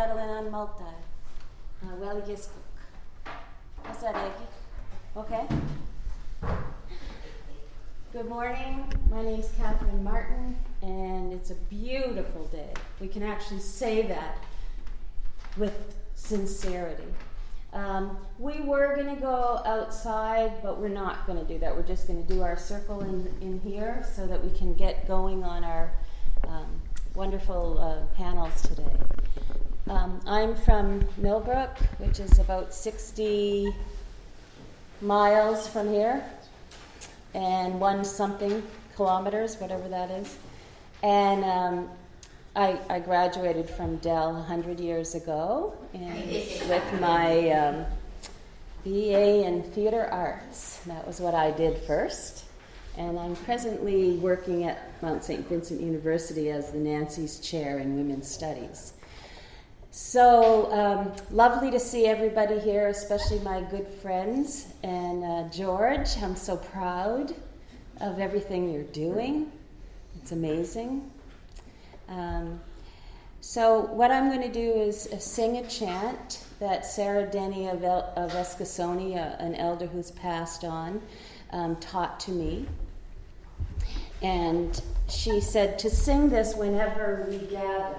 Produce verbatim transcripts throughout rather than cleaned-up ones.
Catalan on multi. Uh, well, yes, what's that, Aggie? Okay. Good morning. My name's Catherine Martin, and it's a beautiful day. We can actually say that with sincerity. Um, we were going to go outside, but we're not going to do that. We're just going to do our circle in, in here so that we can get going on our um, wonderful uh, panels today. Um, I'm from Millbrook, which is about sixty miles from here, and one something kilometers, whatever that is. And um, I, I graduated from Dell one hundred years ago and with my um, B A in theater arts. That was what I did first. And I'm presently working at Mount Saint Vincent University as the Nancy's Chair in Women's Studies. So um, lovely to see everybody here, especially my good friends. And uh, George, I'm so proud of everything you're doing. It's amazing. Um, so what I'm going to do is uh, sing a chant that Sarah Denny of, El- of Escasoni, uh, an elder who's passed on, um, taught to me. And she said to sing this whenever we gather,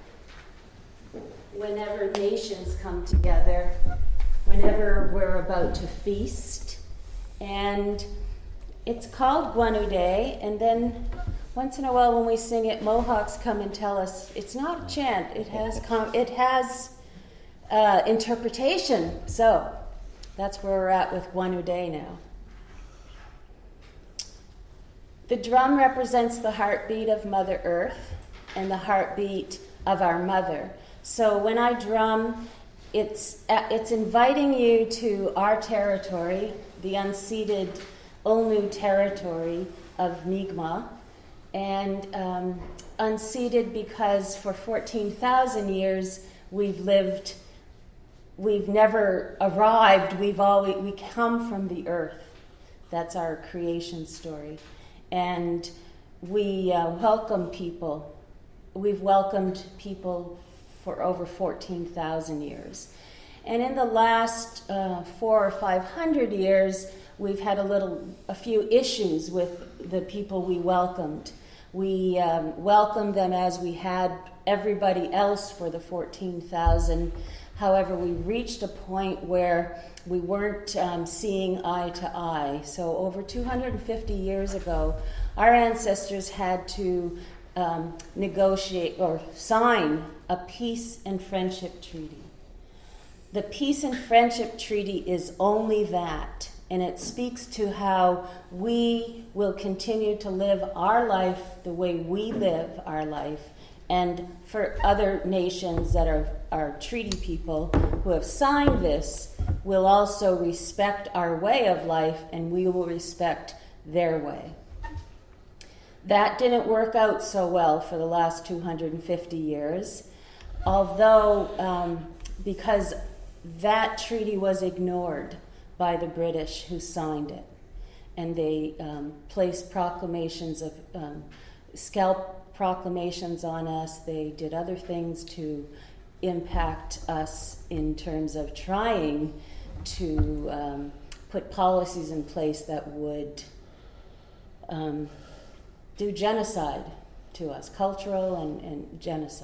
whenever nations come together, whenever we're about to feast. And it's called Gwanu Day, and then once in a while when we sing it, Mohawks come and tell us it's not a chant, it has com- it has uh, interpretation. So that's where we're at with Gwanu Day now. The drum represents the heartbeat of Mother Earth and the heartbeat of our mother. So when I drum, it's uh, it's inviting you to our territory, the unceded Olnu territory of Mi'kmaq, and um, unceded because for fourteen thousand years we've lived, we've never arrived, we've always, we come from the earth. That's our creation story. And we uh, welcome people. We've welcomed people for over fourteen thousand years. And in the last uh, four or five hundred years, we've had a little, a few issues with the people we welcomed. We um, welcomed them as we had everybody else for the fourteen thousand. However, we reached a point where we weren't um, seeing eye to eye. So over two hundred fifty years ago, our ancestors had to um, negotiate or sign a peace and friendship treaty. The peace and friendship treaty is only that, and it speaks to how we will continue to live our life the way we live our life. And for other nations that are, are treaty people who have signed this, will also respect our way of life, and we will respect their way. That didn't work out so well for the last two hundred fifty years, although um, because that treaty was ignored by the British who signed it. And they um, placed proclamations of um, scalp proclamations on us. They did other things to impact us in terms of trying to um, put policies in place that would um, do genocide to us, cultural and, and genocide.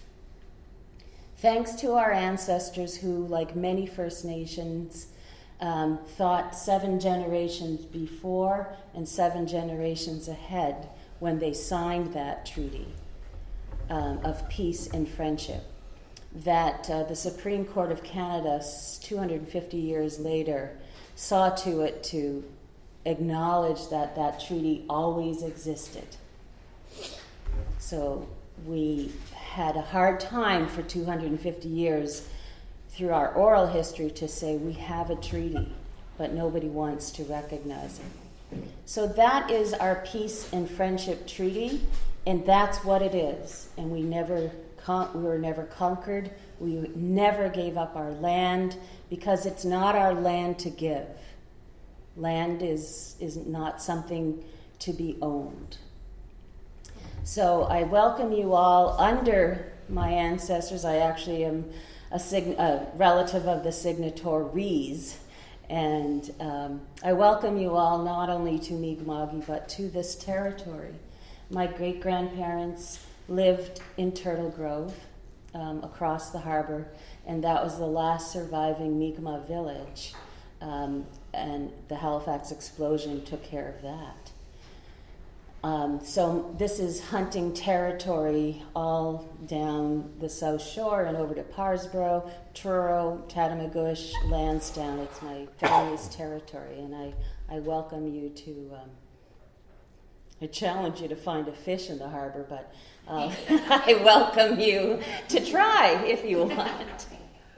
Thanks to our ancestors who, like many First Nations, um, thought seven generations before and seven generations ahead when they signed that treaty um, of peace and friendship, that uh, the Supreme Court of Canada, two hundred fifty years later, saw to it to acknowledge that that treaty always existed. So we had a hard time for two hundred fifty years through our oral history to say we have a treaty, but nobody wants to recognize it. So that is our peace and friendship treaty, and that's what it is. And we never, con- we were never conquered. We never gave up our land because it's not our land to give. Land is is not something to be owned. So I welcome you all under my ancestors. I actually am a, sign- a relative of the signatories. And um, I welcome you all not only to Mi'kma'ki, but to this territory. My great-grandparents lived in Turtle Grove, um, across the harbor, and that was the last surviving Mi'kmaq village. Um, and the Halifax explosion took care of that. Um, so this is hunting territory all down the South Shore and over to Parsboro, Truro, Tatamagouche, Lansdowne. It's my family's territory, and I, I welcome you to, um, I challenge you to find a fish in the harbor, but uh, I welcome you to try if you want.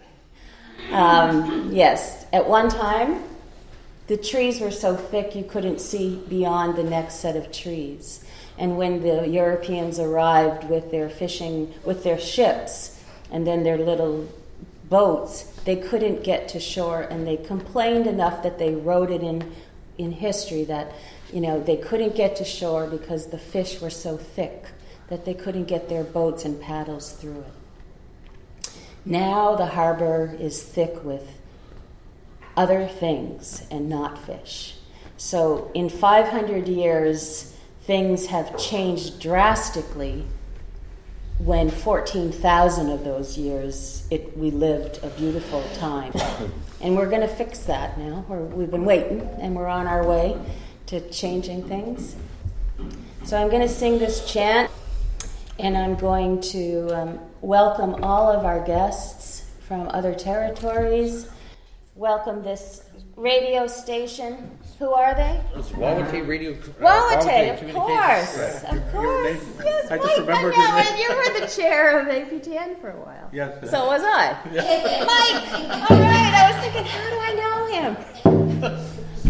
Um, yes, at one time, the trees were so thick you couldn't see beyond the next set of trees. And when the Europeans arrived with their fishing, with their ships, and then their little boats, they couldn't get to shore, and they complained enough that they wrote it in, in history that, you know, they couldn't get to shore because the fish were so thick that they couldn't get their boats and paddles through it. Now the harbor is thick with other things and not fish. So in five hundred years, things have changed drastically when fourteen thousand of those years it, we lived a beautiful time. And we're going to fix that now. We're, we've been waiting, and we're on our way to changing things. So I'm going to sing this chant, and I'm going to um, welcome all of our guests from other territories. Welcome this radio station. Who are they? It's Wawate Radio. Wawate, of course, of course. Yes, I Mike, just remembered I know, his name. and you were the chair of A P T N for a while. Yes. So was I. Mike, all right. I was thinking, how do I know him?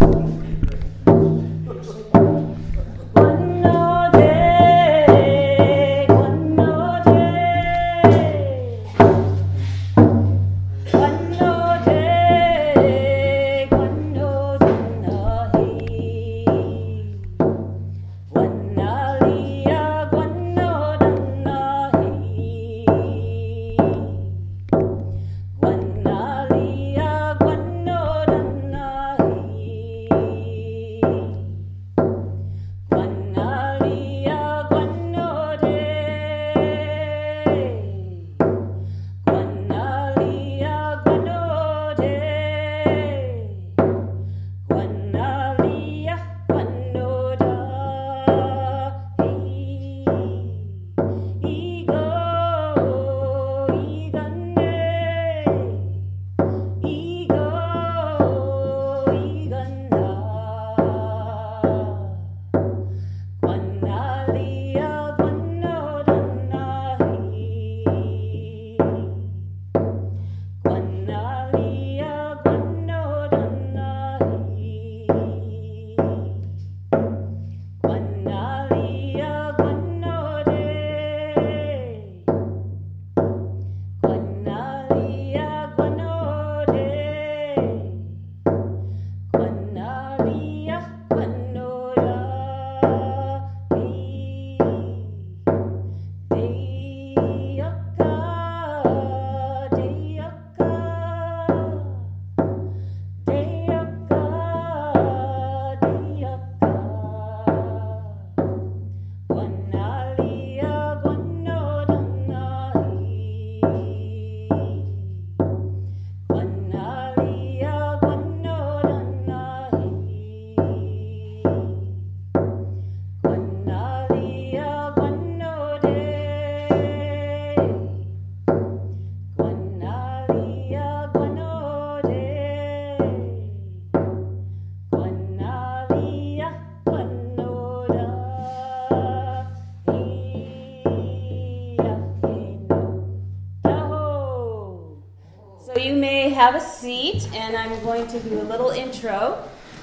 Have a seat, and I'm going to do a little intro.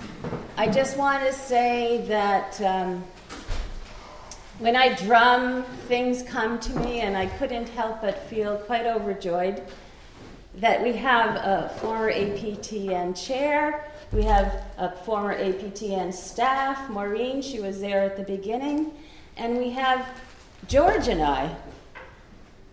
I just want to say that um, when I drum, things come to me, and I couldn't help but feel quite overjoyed that we have a former A P T N chair, we have a former A P T N staff, Maureen, she was there at the beginning, and we have George and I.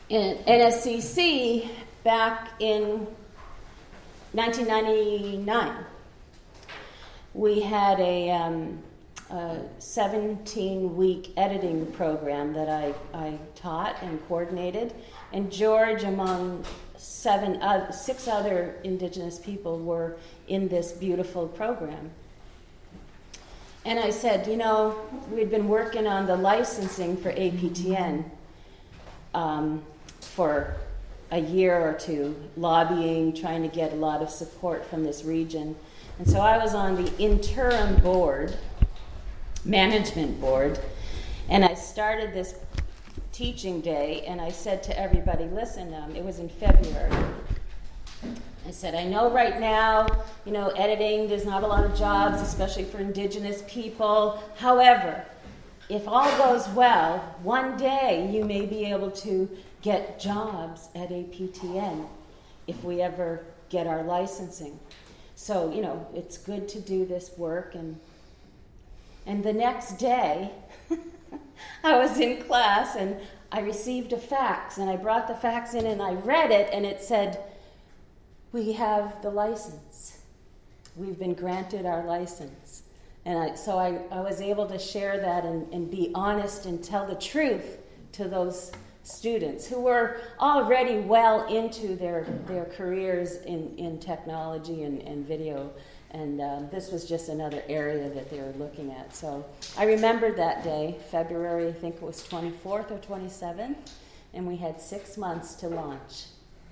In N S C C, back in nineteen ninety-nine, we had a, um, a seventeen-week editing program that I, I taught and coordinated, and George, among seven, uh, six other Indigenous people, were in this beautiful program. And I said, you know, we'd been working on the licensing for A P T N um, for a year or two, lobbying, trying to get a lot of support from this region. And so I was on the interim board, management board, and I started this teaching day, and I said to everybody, listen, um, it was in February, I said, I know right now, you know, editing, there's not a lot of jobs, especially for Indigenous people. However, if all goes well, one day you may be able to get jobs at A P T N if we ever get our licensing. So, you know, it's good to do this work. And and the next day, I was in class and I received a fax, and I brought the fax in and I read it, and it said, we have the license. We've been granted our license. And I, so I, I was able to share that and, and be honest and tell the truth to those students who were already well into their, their careers in, in technology and, and video. And um, this was just another area that they were looking at. So I remembered that day, February, I think it was twenty-fourth or twenty-seventh, and we had six months to launch.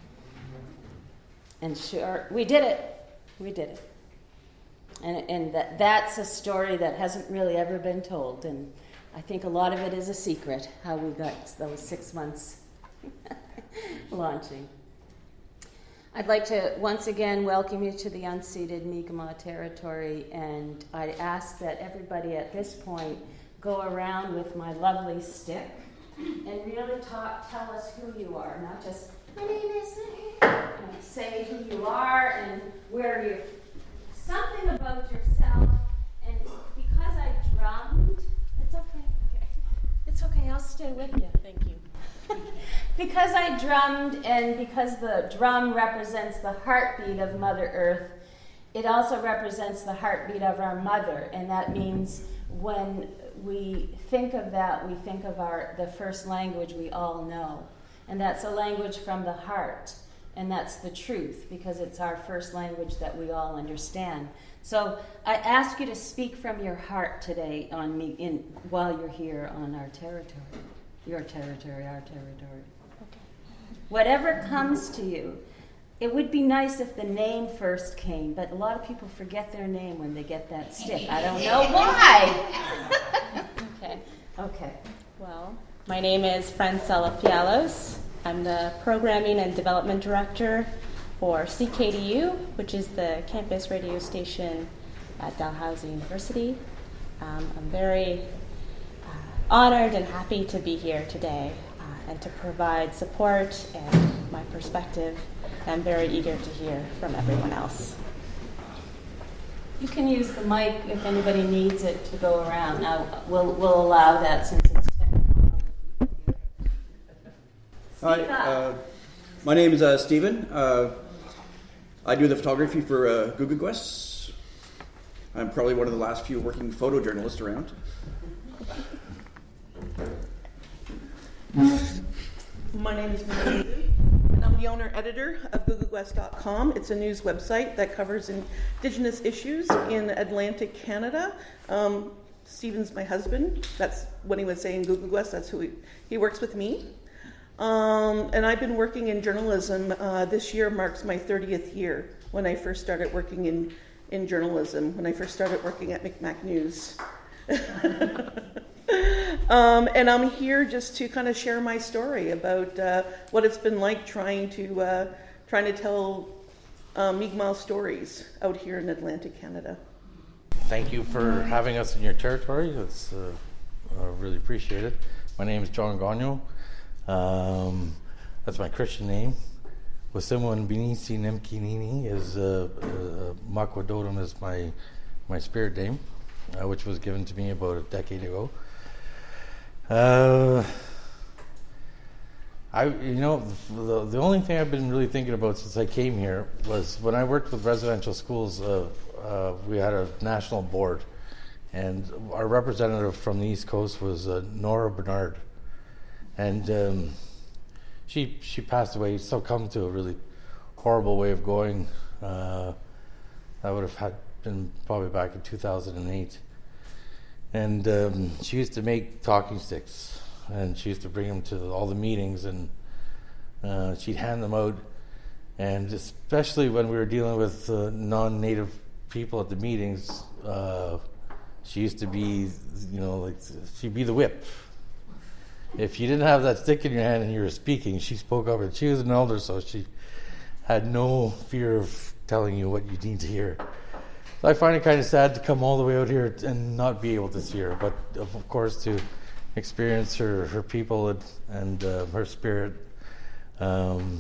And sure, we did it. We did it. And, and that, that's a story that hasn't really ever been told. And I think a lot of it is a secret, how we got those six months launching. I'd like to once again welcome you to the unceded Mi'kmaq territory, and I'd ask that everybody at this point go around with my lovely stick and really talk, tell us who you are, not just, my name is, and say who you are and where you're, something about yourself. And because I drummed, it's okay, okay. It's okay, I'll stay with you. Thank you. Because I drummed, and because the drum represents the heartbeat of Mother Earth, it also represents the heartbeat of our mother, and that means when we think of that, we think of our the first language we all know, and that's a language from the heart, and that's the truth, because it's our first language that we all understand. So I ask you to speak from your heart today on me in while you're here on our territory, your territory, our territory. Okay. Whatever comes to you. It would be nice if the name first came, but a lot of people forget their name when they get that stick. I don't know why. Okay. Okay. Well, my name is Francella Fialos. I'm the Programming and Development Director for C K D U, which is the campus radio station at Dalhousie University. Um, I'm very uh, honored and happy to be here today uh, and to provide support and my perspective. I'm very eager to hear from everyone else. You can use the mic if anybody needs it to go around. Now, we'll, we'll allow that since it's technical. Hi, uh, my name is uh, Stephen. Uh, I do the photography for uh, Google Quest. I'm probably one of the last few working photojournalists around. My name is Marie, and I'm the owner-editor of Google Quest dot com. It's a news website that covers Indigenous issues in Atlantic Canada. Um, Stephen's my husband. That's when he was saying Google Quest, that's who he, he works with me. Um, and I've been working in journalism. Uh, this year marks my thirtieth year when I first started working in, in journalism, when I first started working at Micmac News. Um, and I'm here just to kind of share my story about uh, what it's been like trying to uh, trying to tell uh, Mi'kmaq stories out here in Atlantic Canada. Thank you for having us in your territory. It's uh, uh, really appreciate it. My name is John Gagnon. Um, that's my Christian name. Wasimwan Binisi Nemkinini is uh, uh, Makwadotum is my my spirit name, uh, which was given to me about a decade ago. Uh, I I, you know, the, the only thing I've been really thinking about since I came here was when I worked with residential schools, uh, uh, we had a national board, and our representative from the East Coast was uh, Nora Bernard, and um, she she passed away, succumbed to a really horrible way of going. Uh, that would have had been probably back in two thousand eight, and um, she used to make talking sticks. And she used to bring them to all the meetings, and uh, she'd hand them out. And especially when we were dealing with uh, non-native people at the meetings, uh, she used to be, you know, like she'd be the whip. If you didn't have that stick in your hand and you were speaking, she spoke up. And she was an elder, so she had no fear of telling you what you need to hear. So I find it kind of sad to come all the way out here and not be able to see her, but of course to experience her, her people and, and uh, her spirit. Um,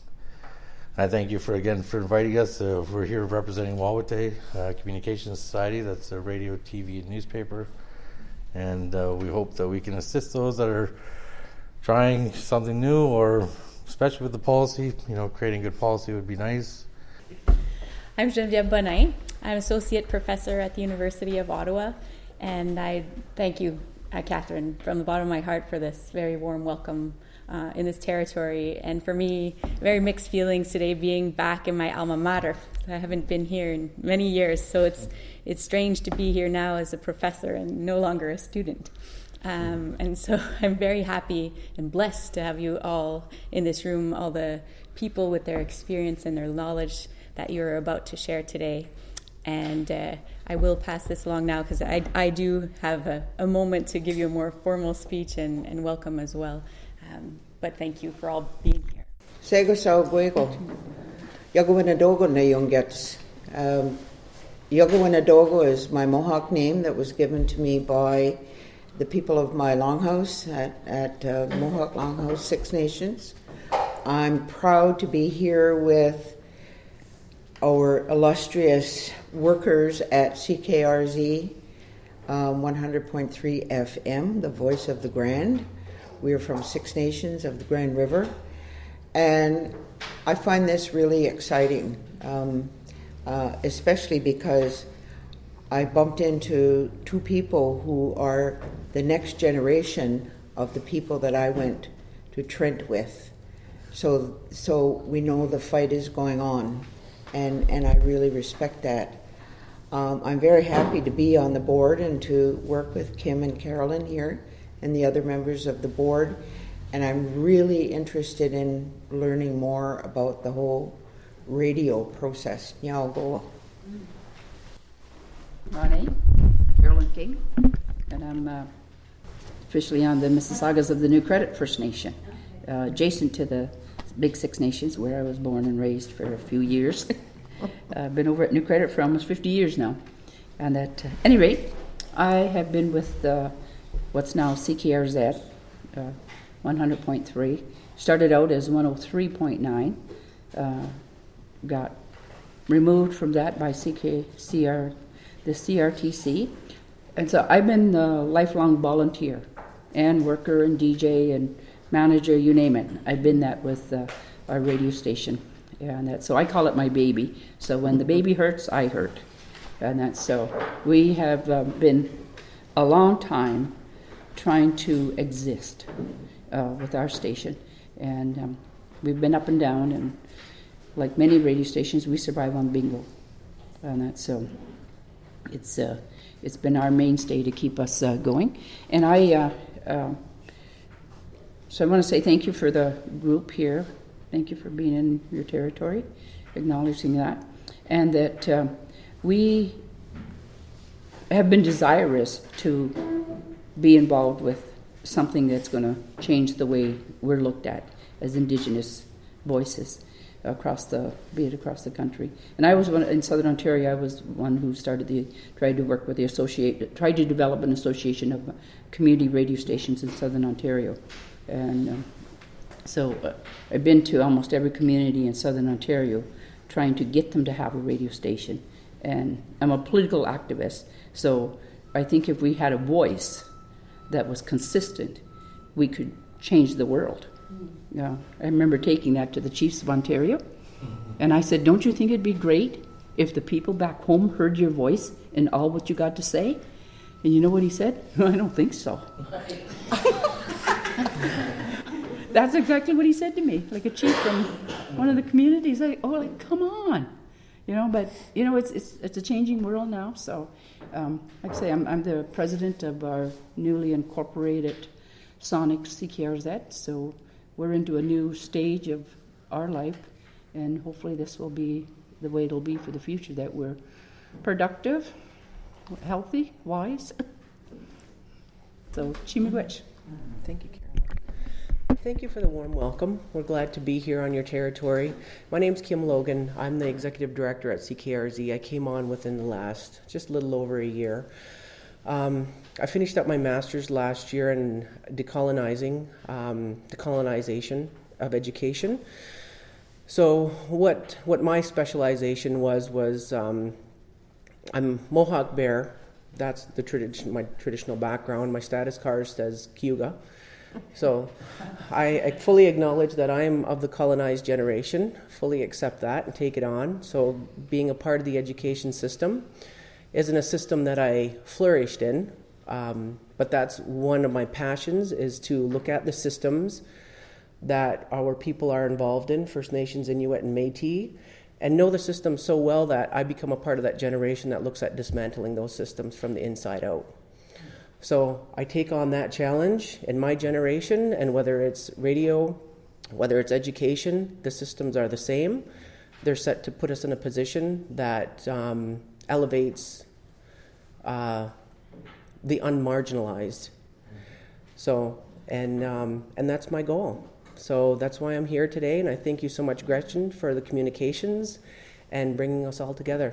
I thank you for again for inviting us. Uh, we're here representing Wawate uh, Communications Society. That's a radio, T V, and newspaper. And uh, we hope that we can assist those that are trying something new, or especially with the policy, you know, creating good policy would be nice. I'm Geneviève Bonnet. I'm Associate Professor at the University of Ottawa, and I thank you, Uh, Catherine, from the bottom of my heart for this very warm welcome uh, in this territory. And for me, very mixed feelings today being back in my alma mater. I haven't been here in many years, so it's it's strange to be here now as a professor and no longer a student. Um, and so I'm very happy and blessed to have you all in this room, all the people with their experience and their knowledge that you're about to share today. And uh, I will pass this along now because I, I do have a, a moment to give you a more formal speech and, and welcome as well. Um, but thank you for all being here. Sego sao guego. Yogowinadogo na yungets. Yogowinadogo is my Mohawk name that was given to me by the people of my longhouse at, at uh, Mohawk Longhouse Six Nations. I'm proud to be here with our illustrious workers at C K R Z um, one hundred point three F M, the voice of the Grand. We are from Six Nations of the Grand River, and I find this really exciting, um, uh, especially because I bumped into two people who are the next generation of the people that I went to Trent with. So, so we know the fight is going on. And, and I really respect that. Um, I'm very happy to be on the board and to work with Kim and Carolyn here and the other members of the board. And I'm really interested in learning more about the whole radio process. Nyao Ronnie, Carolyn King, and I'm uh, officially on the Mississaugas of the New Credit First Nation, uh, adjacent to the Big Six Nations, where I was born and raised for a few years. I've been over at New Credit for almost fifty years now. And at uh, any rate, I have been with uh, what's now C K R Z, uh, one hundred point three. Started out as one oh three point nine. Uh, got removed from that by C K C R, the C R T C. And so I've been a lifelong volunteer and worker and D J and manager, you name it. I've been that with uh, our radio station, and that, so I call it my baby. So when the baby hurts, I hurt, and that's so. We have uh, been a long time trying to exist uh, with our station, and um, we've been up and down, and like many radio stations, we survive on bingo, and that's so. It's uh, it's been our mainstay to keep us uh, going, and I. Uh, uh, So I want to say thank you for the group here. Thank you for being in your territory, acknowledging that. And that uh, we have been desirous to be involved with something that's going to change the way we're looked at as Indigenous voices across the, be it across the country. And I was one, in Southern Ontario, I was one who started the, tried to work with the associate, tried to develop an association of community radio stations in Southern Ontario. And um, so uh, I've been to almost every community in Southern Ontario trying to get them to have a radio station. And I'm a political activist, so I think if we had a voice that was consistent, we could change the world. Yeah, I remember taking that to the chiefs of Ontario, and I said, don't you think it'd be great if the people back home heard your voice and all what you got to say? And you know what he said? I don't think so. That's exactly what he said to me, like a chief from one of the communities. Like, oh, like, come on. You know, but, you know, it's it's it's a changing world now. So, um, like I say, I'm, I'm the president of our newly incorporated Sonic C K R Z. So we're into a new stage of our life, and hopefully this will be the way it'll be for the future, that we're productive, healthy, wise. So, Chimigwech. Thank you, Carolyn. Thank you for the warm welcome. We're glad to be here on your territory. My name's Kim Logan. I'm the executive director at C K R Z. I came on within the last, just a little over a year. Um, I finished up my master's last year in decolonizing, um, decolonization of education. So what what my specialization was, was um, I'm Mohawk Bear. That's the tradition, my traditional background. My status card says Cayuga. So I, I fully acknowledge that I am of the colonized generation, fully accept that and take it on. So being a part of the education system isn't a system that I flourished in, um, but that's one of my passions, is to look at the systems that our people are involved in, First Nations, Inuit, and Métis, and know the system so well that I become a part of that generation that looks at dismantling those systems from the inside out. So I take on that challenge in my generation, and whether it's radio, whether it's education, the systems are the same. They're set to put us in a position that um, elevates uh, the unmarginalized. So, and um, and that's my goal. So that's why I'm here today, and I thank you so much, Gretchen, for the communications and bringing us all together.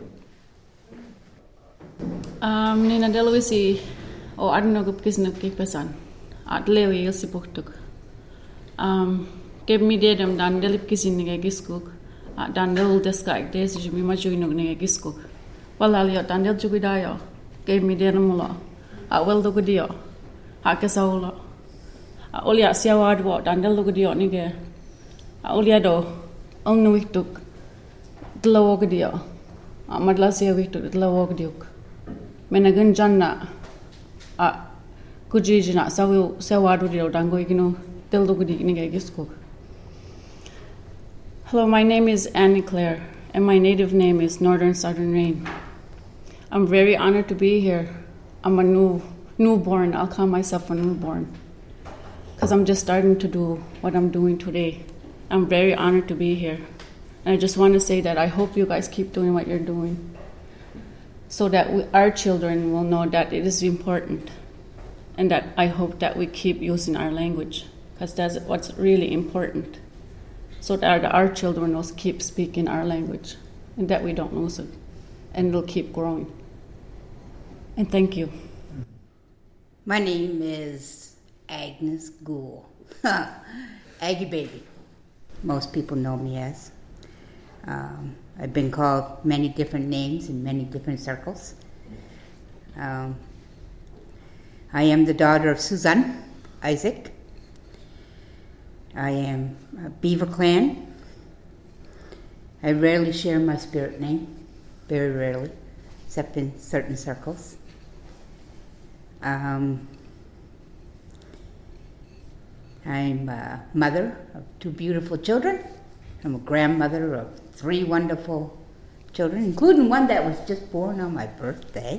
Um, Nina Deluisi, o Arno Gupkisnuk Kipesan, at Lewi Yosipuktuk. Um, Gave me dedem dan delip kisin nige giskuk, at dan del deska des jimi majuinuk nige giskuk. Well, Aliot dan del jugidayo, gave me dedemula, at well dogudio, at Kasaula. Olia siawad wa dandel lugudio nige. Olia do ong nuituk dlawogdio. Amadla siawituk dlawogdiuk. Menagun janna a kujijina sawu siawadu dio dango igno del lugudi nige giskuk. Hello, my name is Annie Claire, and my native name is Northern Southern Rain. I'm very honored to be here. I'm a new newborn. I'll call myself a newborn, because I'm just starting to do what I'm doing today. I'm very honored to be here. And I just want to say that I hope you guys keep doing what you're doing, so that we, our children will know that it is important, and that I hope that we keep using our language, because that's what's really important, so that our children will keep speaking our language, and that we don't lose it, and it'll keep growing. And thank you. My name is Agnes Gould. Aggie Baby. Most people know me as. Um, I've been called many different names in many different circles. Um, I am the daughter of Suzanne Isaac. I am a Beaver Clan. I rarely share my spirit name, very rarely, except in certain circles. Um, I'm a mother of two beautiful children. I'm a grandmother of three wonderful children, including one that was just born on my birthday.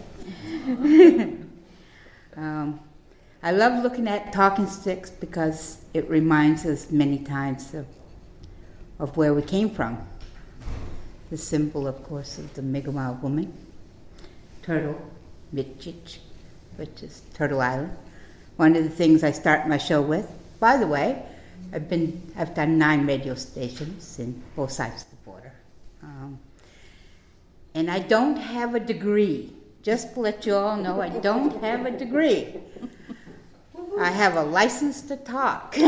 um, I love looking at talking sticks because it reminds us many times of, of where we came from. The symbol, of course, of the Mi'kmaq woman, Turtle Mitchich, which is Turtle Island. One of the things I start my show with. By the way, I've been I've done nine radio stations in both sides of the border, um, and I don't have a degree. Just to let you all know, I don't have a degree. I have a license to talk.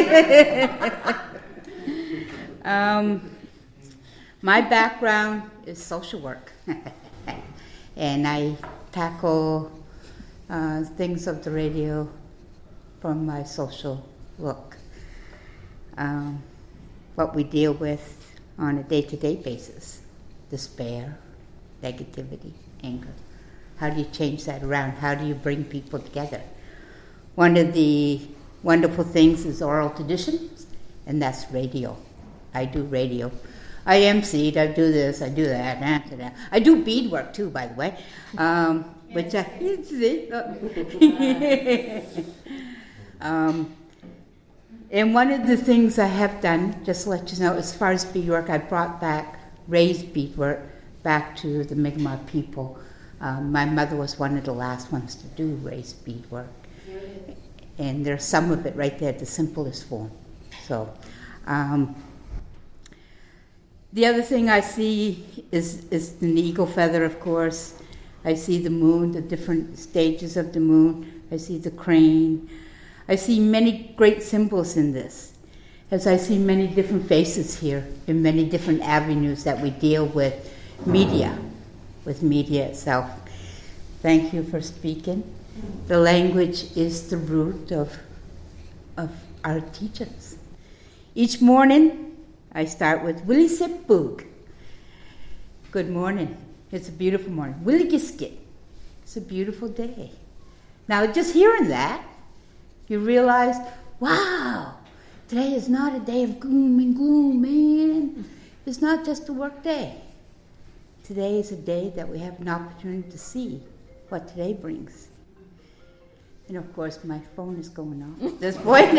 um, my background is social work, and I tackle uh, things of the radio from my social look. Um, what we deal with on a day-to-day basis, despair, negativity, anger. How do you change that around? How do you bring people together? One of the wonderful things is oral traditions, and that's radio. I do radio. I emceed, I do this, I do that, I, that. I do beadwork too, by the way, um, which I, um, and one of the things I have done, just to let you know, as far as beadwork, I brought back raised beadwork back to the Mi'kmaq people. Um, my mother was one of the last ones to do raised beadwork. And there's some of it right there, the simplest form. So, um, the other thing I see is, is an eagle feather, of course. I see the moon, the different stages of the moon. I see the crane. I see many great symbols in this, as I see many different faces here in many different avenues that we deal with media, with media itself. Thank you for speaking. The language is the root of, of our teachings. Each morning, I start with Willie Sip Boog. Good morning. It's a beautiful morning. Willie Giskit. It's a beautiful day. Now, just hearing that, you realize, wow, today is not a day of gloom and gloom, man. It's not just a work day. Today is a day that we have an opportunity to see what today brings. And of course, my phone is going off at this point.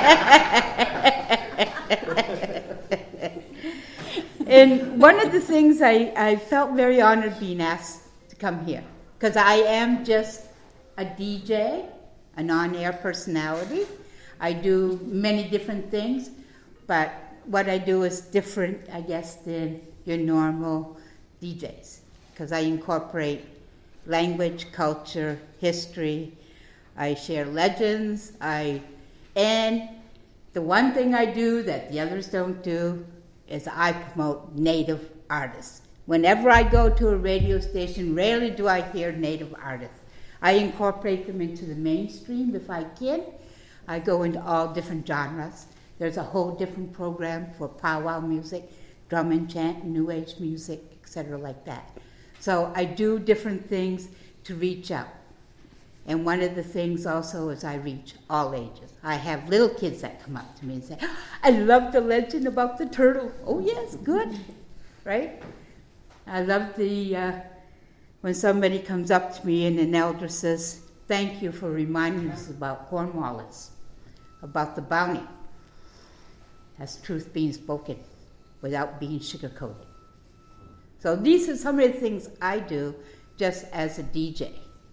And one of the things I, I felt very honored being asked to come here, because I am just a D J, an on-air personality. I do many different things, but what I do is different, I guess, than your normal D Js, because I incorporate language, culture, history. I share legends. I and the one thing I do that the others don't do is I promote Native artists. Whenever I go to a radio station, rarely do I hear Native artists. I incorporate them into the mainstream if I can. I go into all different genres. There's a whole different program for powwow music, drum and chant, new age music, et cetera, like that. So I do different things to reach out. And one of the things also is I reach all ages. I have little kids that come up to me and say, I love the legend about the turtle. Oh yes, good, right? I love the, uh, when somebody comes up to me and an elder says, thank you for reminding us about Cornwallis, about the bounty. That's truth being spoken without being sugar-coated. So these are some of the things I do just as a D J.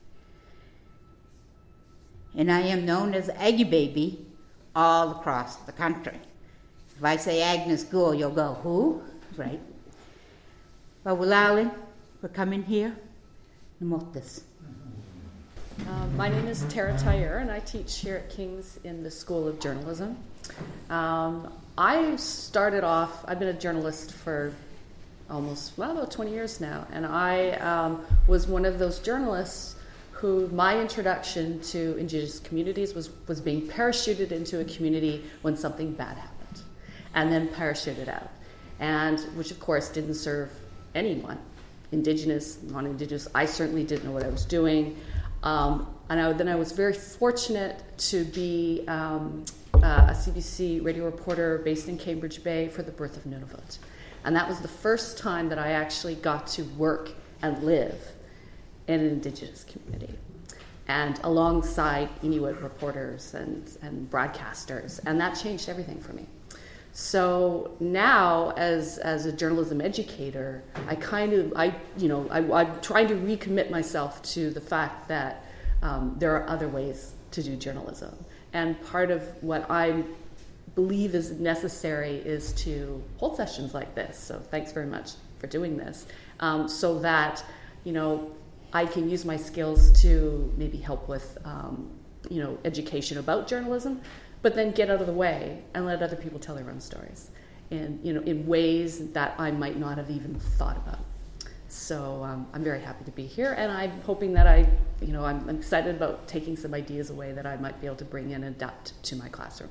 And I am known as Aggie Baby all across the country. If I say Agnes Gould, you'll go, who? Right? But Willalin, for coming here, Namotas. Um, my name is Tara Tyre, and I teach here at King's in the School of Journalism. Um, I started off, I've been a journalist for almost, well, about twenty years now, and I um, was one of those journalists who my introduction to Indigenous communities was, was being parachuted into a community when something bad happened, and then parachuted out, and which of course didn't serve anyone, Indigenous, non-Indigenous. I certainly didn't know what I was doing, um, and I, then I was very fortunate to be um, uh, a C B C radio reporter based in Cambridge Bay for the birth of Nunavut, and that was the first time that I actually got to work and live in an Indigenous community, and alongside Inuit reporters and, and broadcasters, and that changed everything for me. So now, as as a journalism educator, I kind of, I you know, I, I'm trying to recommit myself to the fact that um, there are other ways to do journalism, and part of what I believe is necessary is to hold sessions like this. So thanks very much for doing this, um, so that, you know, I can use my skills to maybe help with, um, you know, education about journalism, but then get out of the way and let other people tell their own stories in, you know, in ways that I might not have even thought about. So um, I'm very happy to be here, and I'm hoping that I, you know, I'm, I'm excited about taking some ideas away that I might be able to bring in and adapt to my classroom.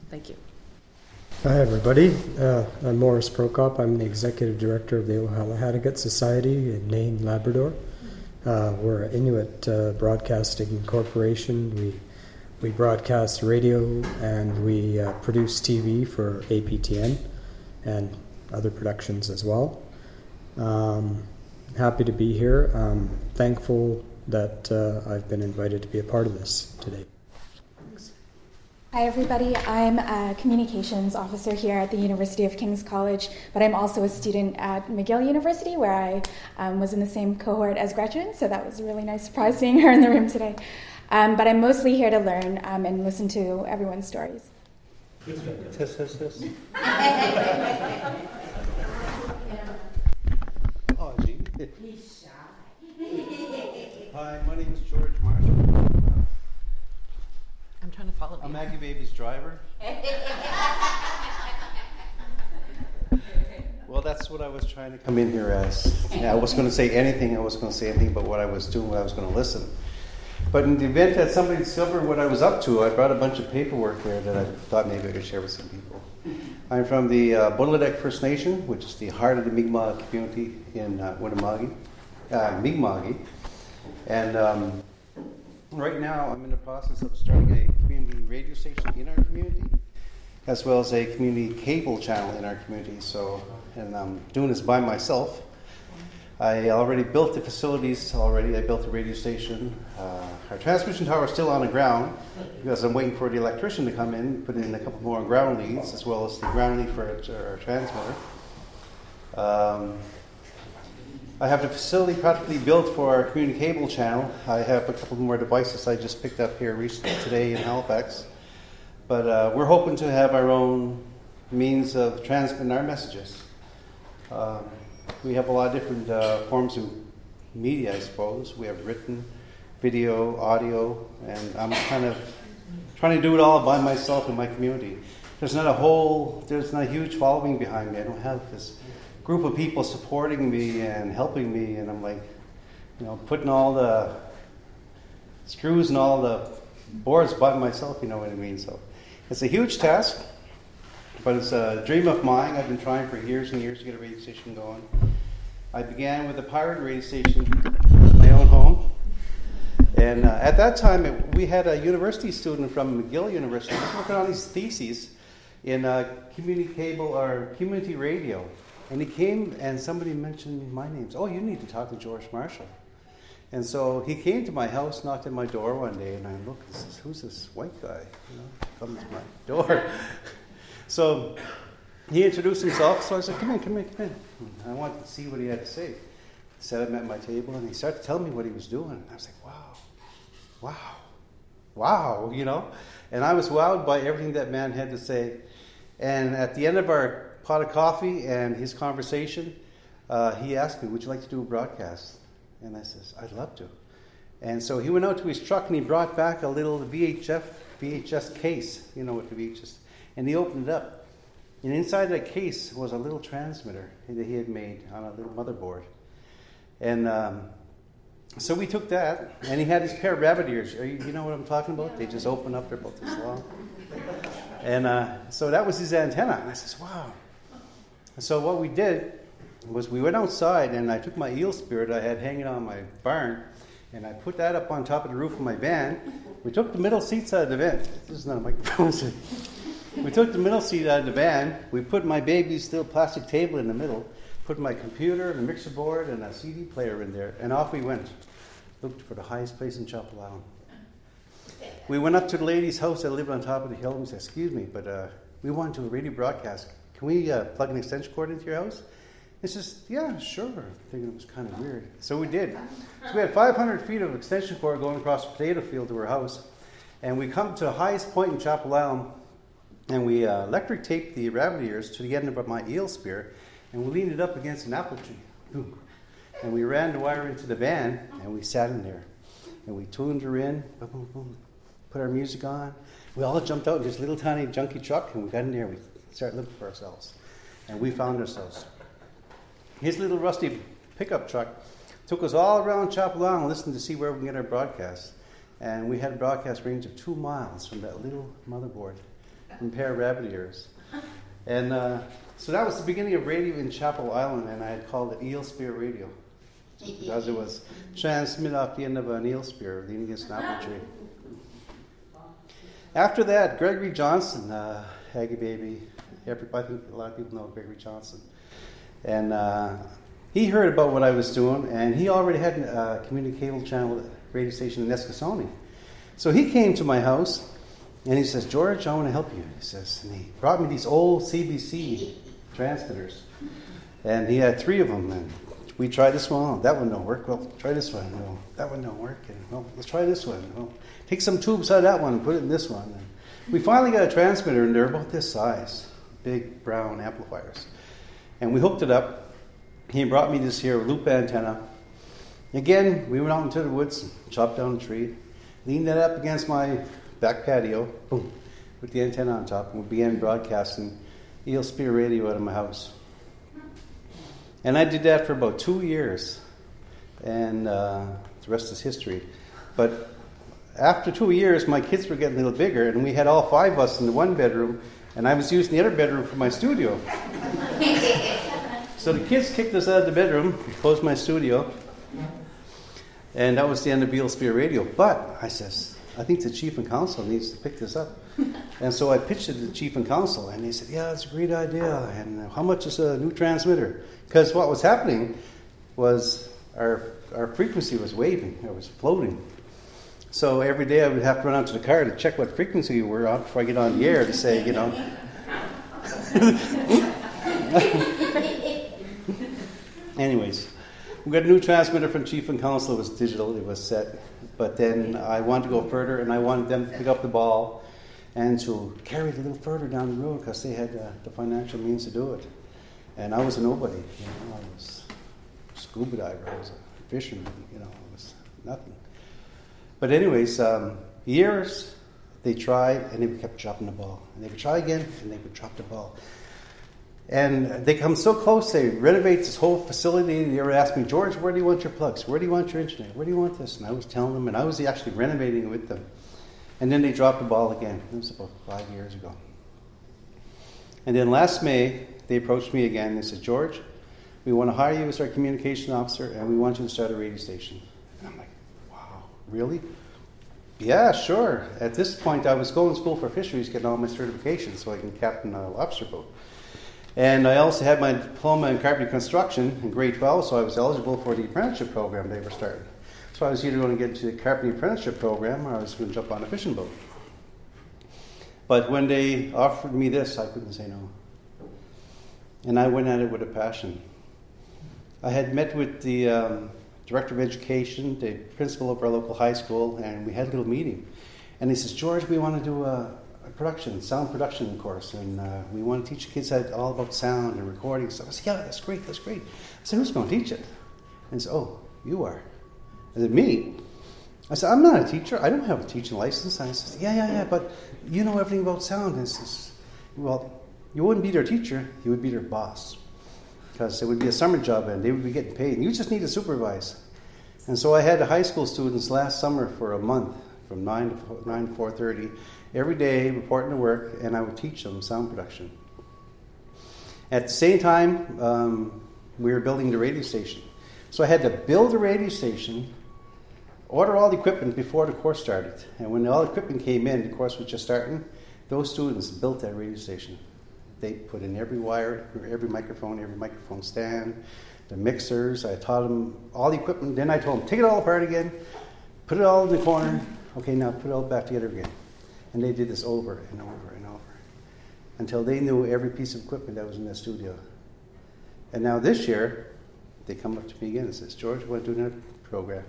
Thank you. Hi, everybody. Uh, I'm Morris Prokop. I'm the Executive Director of the Ohalahatagat Society in Nain, Labrador. Uh, we're an Inuit uh, Broadcasting Corporation. We we broadcast radio and we uh, produce T V for A P T N and other productions as well. Um, happy to be here. I'm thankful that uh, I've been invited to be a part of this today. Hi everybody, I'm a communications officer here at the University of King's College, but I'm also a student at McGill University where I um, was in the same cohort as Gretchen, so that was a really nice surprise seeing her in the room today. Um, but I'm mostly here to learn um, and listen to everyone's stories. Test, test, test. Oh, gee. He's shy. Hi, my name is George Marshall. I'm trying to follow. I'm Maggie Baby's driver. Well, that's what I was trying to come in here as. Yeah, I wasn't going to say anything. I wasn't going to say anything about what I was doing. I was going to listen. But in the event that somebody discovered what I was up to, I brought a bunch of paperwork there that I thought maybe I could share with some people. I'm from the uh, Bunaludek First Nation, which is the heart of the Mi'kmaq community in uh, Winnemagi, uh, Mi'kma'ki. And um, right now, I'm in the process of starting a community radio station in our community, as well as a community cable channel in our community. So, and I'm doing this by myself. I already built the facilities already. I built the radio station. Uh, our transmission tower is still on the ground because I'm waiting for the electrician to come in, put in a couple more ground leads, as well as the ground lead for our, our transmitter. Um, I have the facility practically built for our community cable channel. I have a couple more devices I just picked up here recently today in Halifax. But uh, we're hoping to have our own means of transmitting our messages. Um, we have a lot of different uh, forms of media, I suppose. We have written, video, audio, and I'm kind of trying to do it all by myself in my community. There's not a whole, there's not a huge following behind me. I don't have this group of people supporting me and helping me, and I'm like, you know, putting all the screws and all the boards by myself, you know what I mean? So it's a huge task, but it's a dream of mine. I've been trying for years and years to get a radio station going. I began with a pirate radio station in my own home, and uh, at that time it, we had a university student from McGill University who was working on his thesis in uh, community cable or community radio. And he came and somebody mentioned my name. Oh, you need to talk to George Marshall. And so he came to my house, knocked at my door one day, and I looked and says, who's this white guy? You know, comes to my door. So he introduced himself. So I said, come in, come in, come in. And I wanted to see what he had to say. Set him at my table, and he started telling me what he was doing. And I was like, wow, wow, wow, you know. And I was wowed by everything that man had to say. And at the end of our pot of coffee and his conversation, uh, he asked me, would you like to do a broadcast? And I says, I'd love to. And so he went out to his truck and he brought back a little V H F, V H S case, you know what the V H S, and he opened it up. And inside that case was a little transmitter that he had made on a little motherboard. And um, so we took that, and he had his pair of rabbit ears. Are you, you know what I'm talking about? They just open up, they're about this long. And uh, so that was his antenna. And I says, wow. So what we did was we went outside, and I took my eel spirit I had hanging on my barn, and I put that up on top of the roof of my van. We took the middle seats out of the van. This is not a microphone. We took the middle seat out of the van. We put my baby's still plastic table in the middle, put my computer and a mixer board and a C D player in there, and off we went. Looked for the highest place in Chapel Island. We went up to the lady's house that lived on top of the hill, and we said, excuse me, but uh, we want to do a radio broadcast. Can we uh, plug an extension cord into your house? It's just, yeah, sure. Thinking it was kind of weird. So we did. So we had five hundred feet of extension cord going across a potato field to our house. And we come to the highest point in Chapel Island, and we uh, electric taped the rabbit ears to the end of my eel spear, and we leaned it up against an apple tree. Boom. And we ran the wire into the van, and we sat in there. And we tuned her in, boom, boom, boom, put our music on. We all jumped out in this little tiny junky truck, and we got in there. We started looking for ourselves. And we found ourselves. His little rusty pickup truck took us all around Chapel Island, listening to see where we can get our broadcast. And we had a broadcast range of two miles from that little motherboard from a pair of rabbit ears. And uh, so that was the beginning of radio in Chapel Island, and I had called it Eel Spear Radio because it was transmitted off the end of an eel spear leaning against an apple tree. After that, Gregory Johnson, uh, Aggie Baby, everybody, I think a lot of people know Gregory Johnson. And uh, he heard about what I was doing, and he already had a community cable channel radio station in Eskasoni. So he came to my house, and he says, George, I want to help you. He says, and he brought me these old C B C transmitters. And he had three of them, and we tried this one. Oh, that one don't work. Well, try this one. Well, that one don't work. And, well, let's try this one. Well, take some tubes out of that one and put it in this one. And we finally got a transmitter, and they're about this size, big brown amplifiers. And we hooked it up. He brought me this here loop antenna. Again, we went out into the woods, and chopped down a tree, leaned that up against my back patio, boom, with the antenna on top, and we began broadcasting Eel Spear Radio out of my house. And I did that for about two years, and uh, the rest is history. But after two years, my kids were getting a little bigger, and we had all five of us in the one bedroom, and I was using the other bedroom for my studio. So the kids kicked us out of the bedroom, closed my studio, and that was the end of Eel Spear Radio. But, I says, I think the chief and council needs to pick this up. And so I pitched it to the chief and council, and they said, yeah, that's a great idea, and how much is a new transmitter? Because what was happening was our our frequency was waving, it was floating. So every day I would have to run out to the car to check what frequency we were on before I get on the air to say, you know. Anyways, we got a new transmitter from Chief and Council. It was digital, it was set. But then I wanted to go further, and I wanted them to pick up the ball and to carry it a little further down the road because they had uh, the financial means to do it. And I was a nobody, you know. I was a scuba diver, I was a fisherman, you know. I was nothing. But anyways, um, years they tried, and they kept dropping the ball. And they would try again, and they would drop the ball. And they come so close, they renovate this whole facility. They ever ask me, George, where do you want your plugs? Where do you want your internet? Where do you want this? And I was telling them, and I was actually renovating it with them. And then they dropped the ball again. It was about five years ago. And then last May, they approached me again. They said, George, we want to hire you as our communication officer, and we want you to start a radio station. And I'm like, wow, really? Yeah, sure. At this point, I was going to school for fisheries, getting all my certifications so I can captain a lobster boat. And I also had my diploma in carpentry construction in grade twelve, so I was eligible for the apprenticeship program they were starting. So I was either going to get into the carpentry apprenticeship program or I was going to jump on a fishing boat. But when they offered me this, I couldn't say no. And I went at it with a passion. I had met with the um, director of education, the principal of our local high school, and we had a little meeting. And he says, George, we want to do a, a production, sound production course, and uh, we want to teach the kids all about sound and recording stuff. I said, yeah, that's great, that's great. I said, who's going to teach it? And he said, oh, you are. I said, me? I said, I'm not a teacher. I don't have a teaching license. And I said, yeah, yeah, yeah, but you know everything about sound. And he says, well, you wouldn't be their teacher, you would be their boss. Because it would be a summer job and they would be getting paid. And you just need to supervise. And so I had the high school students last summer for a month, from nine to nine to four thirty, every day reporting to work, and I would teach them sound production. At the same time, um, we were building the radio station. So I had to build a radio station, order all the equipment before the course started. And when all the equipment came in, the course was just starting, those students built that radio station. They put in every wire, every microphone, every microphone stand, the mixers. I taught them all the equipment. Then I told them, take it all apart again, put it all in the corner. Okay, now put it all back together again. And they did this over and over and over until they knew every piece of equipment that was in the studio. And now this year, they come up to me again and says, George, I want to do another program.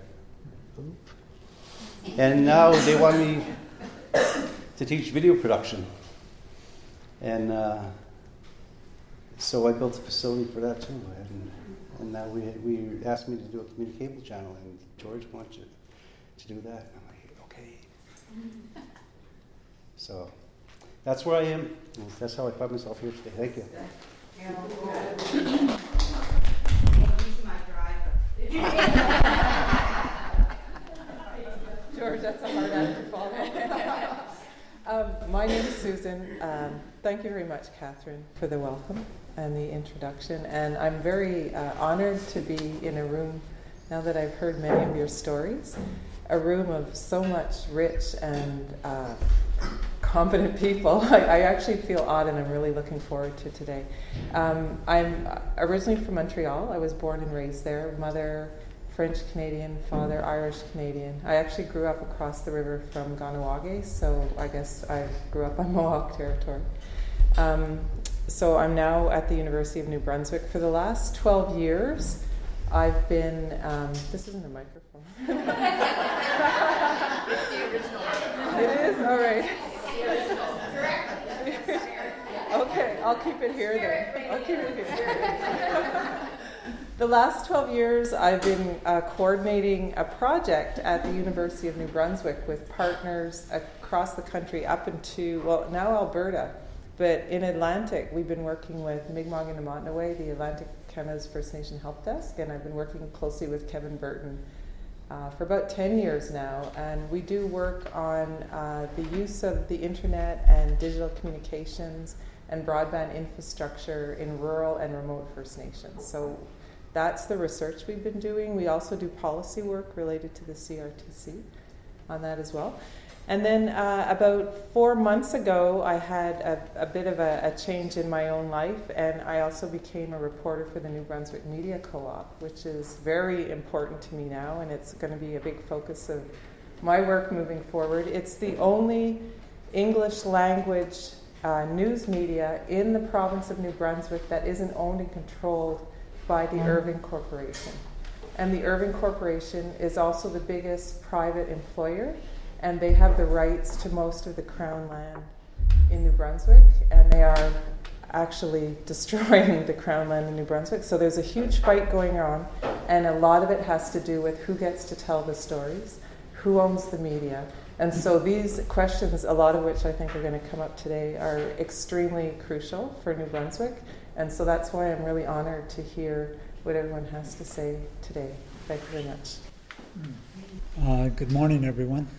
And now they want me to teach video production. And uh, so I built a facility for that too. And, and now we we asked me to do a community cable channel, and George wants you to do that. And I'm like, okay. So that's where I am. That's how I find myself here today. Thank you. George, that's a hard act to follow. Um, my name is Susan. Um, thank you very much, Catherine, for the welcome and the introduction. And I'm very uh, honored to be in a room, now that I've heard many of your stories, a room of so much rich and uh, competent people. I, I actually feel awed, and I'm really looking forward to today. Um, I'm originally from Montreal. I was born and raised there. Mother French-Canadian, father Irish-Canadian. I actually grew up across the river from Kahnawake, so I guess I grew up on Mohawk territory. Um, so I'm now at the University of New Brunswick. For the last twelve years, I've been, um, this isn't a microphone. It's the original. It is? All right. Okay, I'll keep it here then. I'll keep it here. The last twelve years, I've been uh, coordinating a project at the University of New Brunswick with partners across the country up into, well, now Alberta, but in Atlantic, we've been working with Mi'kmaq and Amatnaway, the Atlantic Canada's First Nation Help Desk, and I've been working closely with Kevin Burton uh, for about ten years now, and we do work on uh, the use of the internet and digital communications and broadband infrastructure in rural and remote First Nations. So that's the research we've been doing. We also do policy work related to the C R T C on that as well. And then uh, about four months ago, I had a, a bit of a, a change in my own life, and I also became a reporter for the New Brunswick Media Co-op, which is very important to me now, and it's going to be a big focus of my work moving forward. It's the only English language uh, news media in the province of New Brunswick that isn't owned and controlled by the Irving Corporation. And the Irving Corporation is also the biggest private employer, and they have the rights to most of the Crown land in New Brunswick, and they are actually destroying the Crown land in New Brunswick. So there's a huge fight going on, and a lot of it has to do with who gets to tell the stories, who owns the media. And so these questions, a lot of which I think are going to come up today, are extremely crucial for New Brunswick. And so that's why I'm really honored to hear what everyone has to say today. Thank you very much. Uh, good morning, everyone.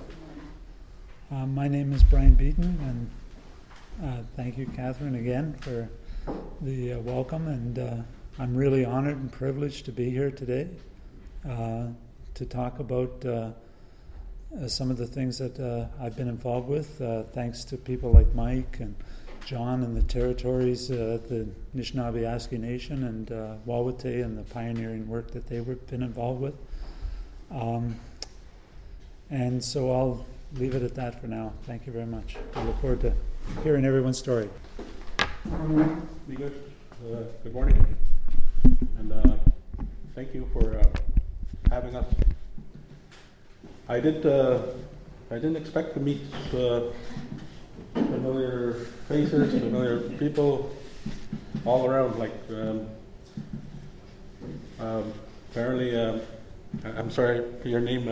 Uh, my name is Brian Beaton, and uh, thank you, Catherine, again for the uh, welcome. And uh, I'm really honored and privileged to be here today uh, to talk about uh, uh, some of the things that uh, I've been involved with, uh, thanks to people like Mike and John and the territories, uh, the Anishinaabe-Aski Nation and uh, Wawate, and the pioneering work that they've been involved with. Um, and so I'll leave it at that for now. Thank you very much. I look forward to hearing everyone's story. Be good. Uh, good morning, and uh, thank you for uh, having us. I did. Uh, I didn't expect to meet uh, familiar faces, familiar people all around. Like um, um, apparently, um, I'm sorry for your name.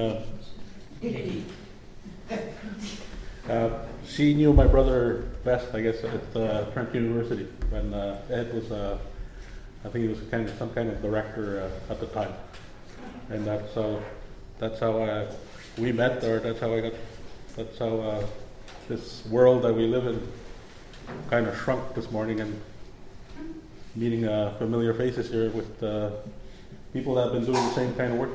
Uh, uh, she knew my brother best, I guess, at uh, Trent University when uh, Ed was. Uh, I think he was kind of some kind of director uh, at the time, and that's how. That's how uh, we met, or that's how I got. That's how. Uh, This world that we live in kind of shrunk this morning, and meeting uh, familiar faces here with uh, people that have been doing the same kind of work.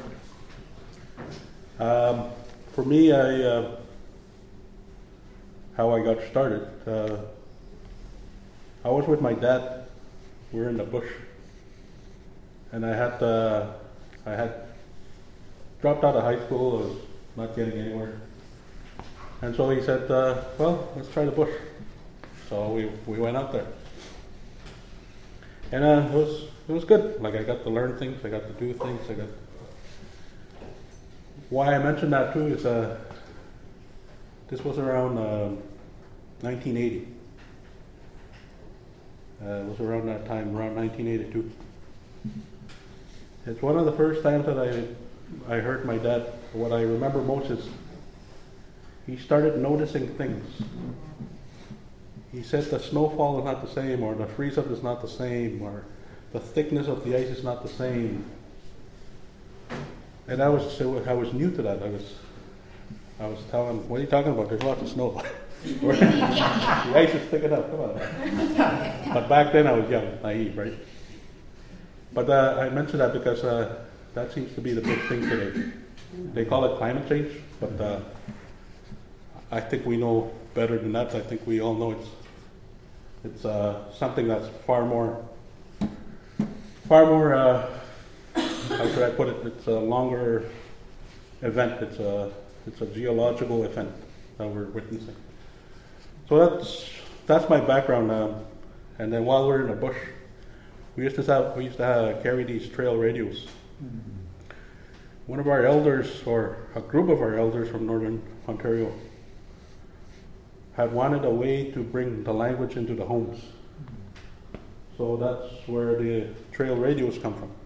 Um, for me, I, uh, how I got started, uh, I was with my dad. We were in the bush, and I had uh, I had dropped out of high school. I was not getting anywhere. And so he said, uh, well, let's try the bush. So we we went out there. And uh, it was it was good. Like, I got to learn things, I got to do things, I got... Why I mentioned that too is uh, this was around uh, nineteen eighty. Uh, it was around that time, around nineteen eighty-two. It's one of the first times that I I heard my dad. What I remember most is he started noticing things. He said the snowfall is not the same, or the freeze-up is not the same, or the thickness of the ice is not the same. And I was I was new to that. I was I was telling, what are you talking about? There's lots of snow. the ice is thick enough, come on. But back then I was young, naive, right? But uh, I mentioned that because uh, that seems to be the big thing today. They call it climate change, but uh, I think we know better than that. I think we all know it's it's uh, something that's far more, far more, uh, how should I put it, it's a longer event. It's a, it's a geological event that we're witnessing. So that's that's my background. Um, and then while we're in the bush, we used to have we used to have, carry these trail radios. Mm-hmm. One of our elders, or a group of our elders from Northern Ontario, had wanted a way to bring the language into the homes. Mm-hmm. So that's where the trail radios come from.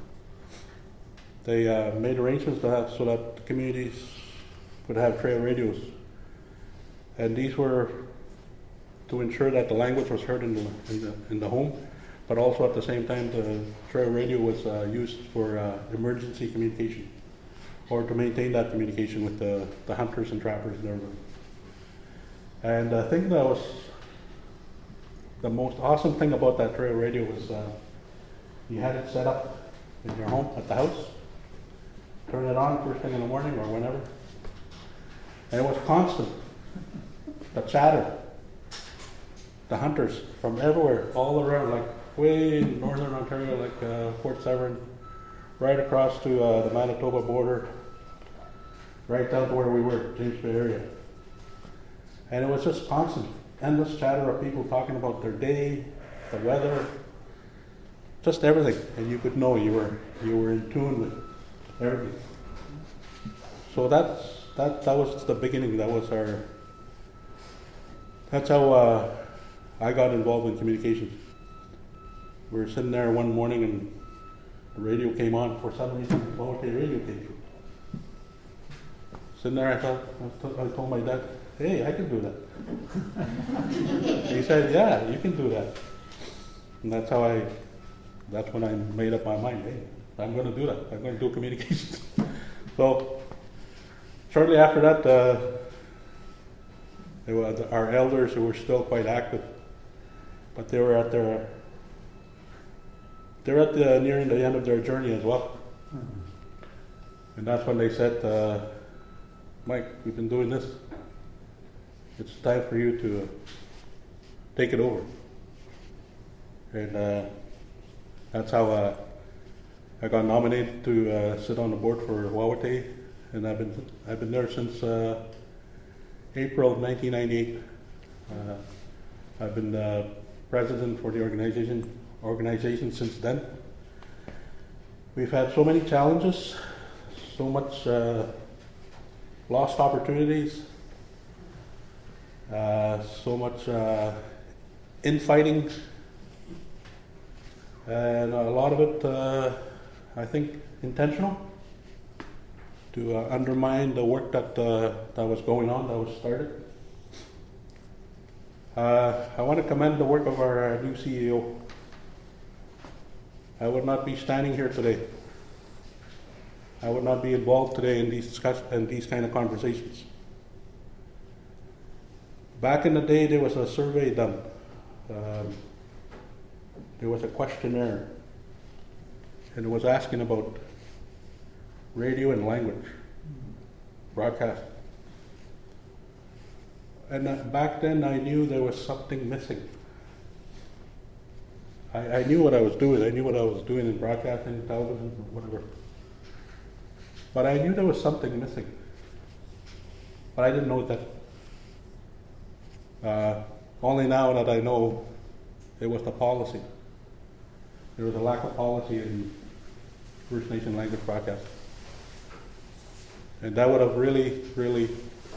They uh, made arrangements to have so that the communities would have trail radios, and these were to ensure that the language was heard in the in the, in the home, but also at the same time the trail radio was uh, used for uh, emergency communication, or to maintain that communication with the, the hunters and trappers and everyone. And the thing that was the most awesome thing about that trail radio was uh, you had it set up in your home at the house, turn it on first thing in the morning or whenever, and it was constant. The chatter, the hunters from everywhere, all around, like way in northern Ontario, like uh, Fort Severn, right across to uh, the Manitoba border, right down to where we were, James Bay area. And it was just constant, endless chatter of people talking about their day, the weather, just everything. And you could know you were you were in tune with everything. So that's that that was the beginning. That was our. That's how uh, I got involved in communications. We were sitting there one morning and the radio came on. For some reason, the Wawa-Tay radio came through. Sitting there, I thought, I told my dad, "Hey, I can do that." He said, "Yeah, you can do that." And that's how I. That's when I made up my mind. Hey, I'm going to do that. I'm going to do communications. So, shortly after that, uh, they were our elders who were still quite active, but they were at their. They're at the nearing the end of their journey as well, mm-hmm. And that's when they said, uh, "Mike, we've been doing this. It's time for you to uh, take it over." And uh, that's how uh, I got nominated to uh, sit on the board for Wawa-Tay, and I've been I've been there since uh, April of nineteen ninety-eight. Uh, I've been uh, president for the organization organization since then. We've had so many challenges, so much uh, lost opportunities, uh, so much uh, infighting, and a lot of it, uh, I think, intentional to uh, undermine the work that uh, that was going on, that was started. Uh, I want to commend the work of our uh, new C E O. I would not be standing here today. I would not be involved today in these discuss in these kind of conversations. Back in the day, there was a survey done. Um, there was a questionnaire, and it was asking about radio and language, broadcast. And uh, back then, I knew there was something missing. I, I knew what I was doing. I knew what I was doing in broadcasting, television, whatever. But I knew there was something missing. But I didn't know that. Uh, only now that I know it was the policy. There was a lack of policy in First Nation language broadcast. And that would have really, really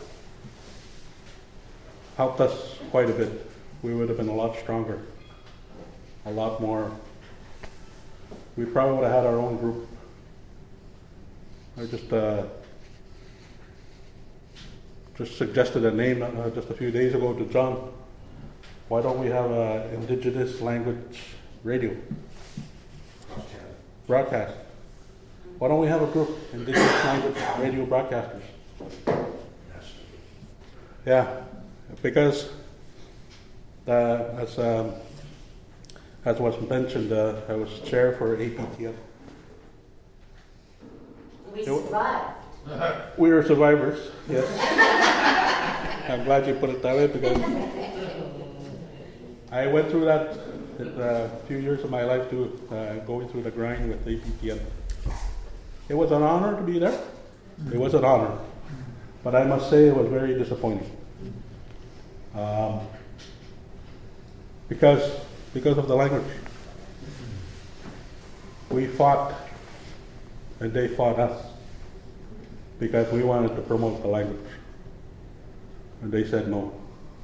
helped us quite a bit. We would have been a lot stronger. A lot more. We probably would have had our own group. I just uh, just suggested a name uh, just a few days ago to John. Why don't we have an Indigenous language radio broadcast? Why don't we have a group, Indigenous language radio broadcasters? Yes. Yeah, because uh, as um, as was mentioned, uh, I was chair for A P T N. We survived. We were survivors, yes. I'm glad you put it that way because I went through that a uh, few years of my life too, uh, going through the grind with A P T N. It was an honor to be there. It was an honor. But I must say it was very disappointing. Um, because, because of the language. We fought and they fought us because we wanted to promote the language. And they said no.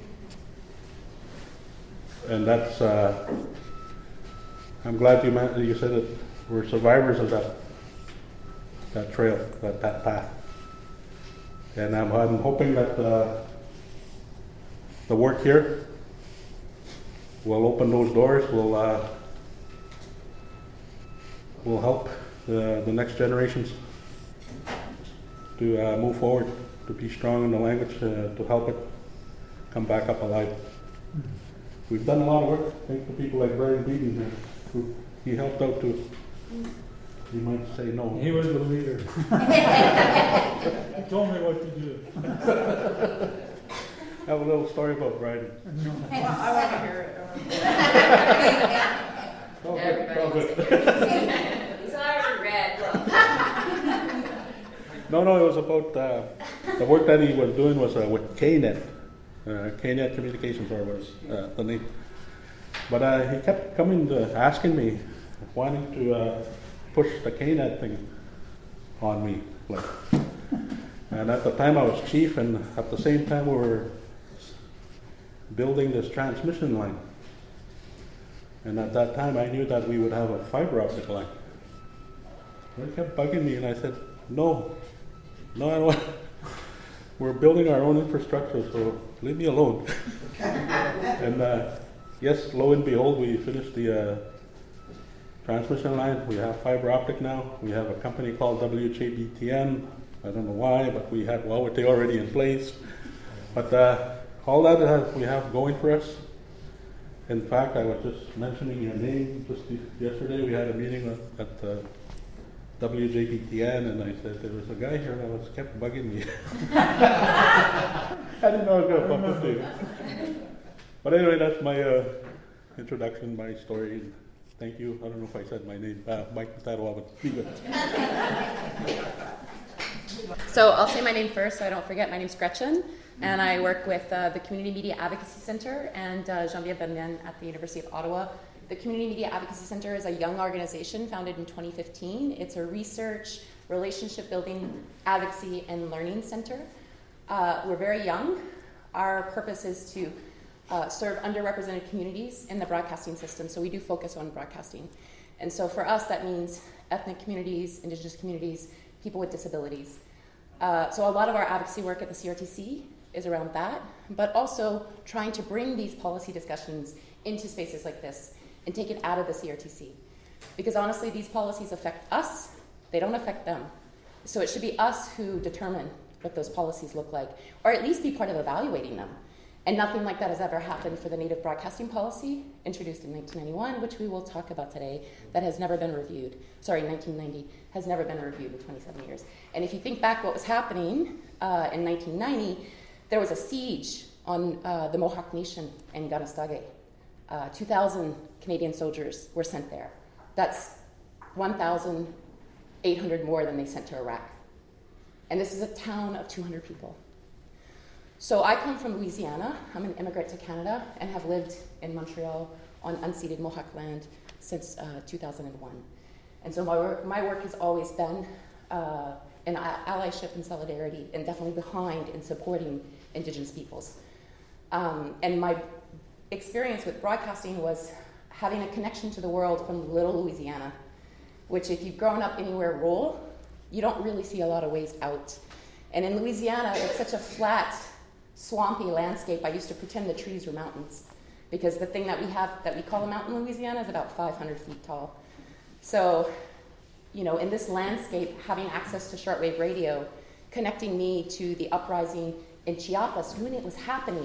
And that's, uh, I'm glad you, meant, you said that we're survivors of that, that trail, that, that path. And I'm, I'm hoping that uh, the work here will open those doors, will, uh, will help the, the next generations to uh, move forward, to be strong in the language, uh, to help it come back up alive. We've done a lot of work. Thanks to people like Brian Beaton here, who he helped out too. You might say no. He was the leader. He told me what to do. I have a little story about Brian. No. I want to hear it. Oh, good. Oh, good. He's already read. No, no, it was about uh, the work that he was doing was uh, with K net. Uh, K net Communications or was uh, the name. But uh, he kept coming to asking me, wanting to uh, push the K net thing on me. Like. And at the time I was chief, and at the same time we were building this transmission line. And at that time I knew that we would have a fiber optic line. So he kept bugging me, and I said, no, no, I don't want. We're building our own infrastructure, so leave me alone. And uh, yes, lo and behold, we finished the uh, transmission line. We have fiber optic now. We have a company called W H A B T N. I don't know why, but we had well, they already in place. But uh, all that has, we have going for us. In fact, I was just mentioning your name just yesterday. We had a meeting at uh, W J P T N, and I said there was a guy here that was kept bugging me. I didn't know I was going to bump into you. But anyway, that's my uh, introduction, my story. Thank you. I don't know if I said my name, uh, Mike Tatawa, but be good. So I'll say my name first so I don't forget. My name's Gretchen, and I work with uh, the Community Media Advocacy Center and uh, Geneviève Bernien at the University of Ottawa. The Community Media Advocacy Center is a young organization founded in twenty fifteen. It's a research, relationship building, advocacy, and learning center. Uh, we're very young. Our purpose is to uh, serve underrepresented communities in the broadcasting system, so we do focus on broadcasting. And so for us, that means ethnic communities, Indigenous communities, people with disabilities. Uh, so a lot of our advocacy work at the C R T C is around that, but also trying to bring these policy discussions into spaces like this and take it out of the C R T C. Because honestly, these policies affect us, they don't affect them. So it should be us who determine what those policies look like, or at least be part of evaluating them. And nothing like that has ever happened for the native broadcasting policy, introduced in nineteen ninety-one, which we will talk about today, that has never been reviewed. Sorry, nineteen ninety, has never been reviewed in twenty-seven years. And if you think back what was happening uh, in nineteen ninety, there was a siege on uh, the Mohawk Nation in Ganastage. Uh, two thousand Canadian soldiers were sent there. That's one thousand eight hundred more than they sent to Iraq. And this is a town of two hundred people. So I come from Louisiana. I'm an immigrant to Canada and have lived in Montreal on unceded Mohawk land since uh, two thousand one. And so my work, my work has always been uh, in allyship and solidarity, and definitely behind in supporting Indigenous peoples. Um, and my experience with broadcasting was having a connection to the world from little Louisiana, which if you've grown up anywhere rural, you don't really see a lot of ways out. And in Louisiana, it's such a flat, swampy landscape. I used to pretend the trees were mountains, because the thing that we have that we call a mountain in Louisiana is about five hundred feet tall. So, you know, in this landscape, having access to shortwave radio, connecting me to the uprising in Chiapas when it was happening,